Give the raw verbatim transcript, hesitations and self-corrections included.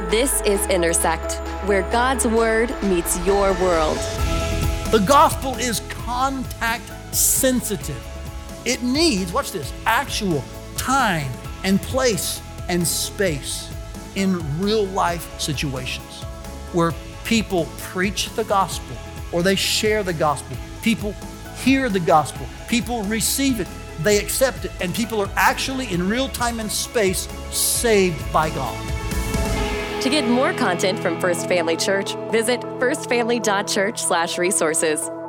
This is Intersect, where God's Word meets your world. The gospel is contact sensitive. It needs, watch this, actual time and place and space in real life situations where people preach the gospel or they share the gospel. People hear the gospel. People receive it. They accept it. And people are actually in real time and space saved by God. To get more content from First Family Church, visit firstfamily.church slash resources.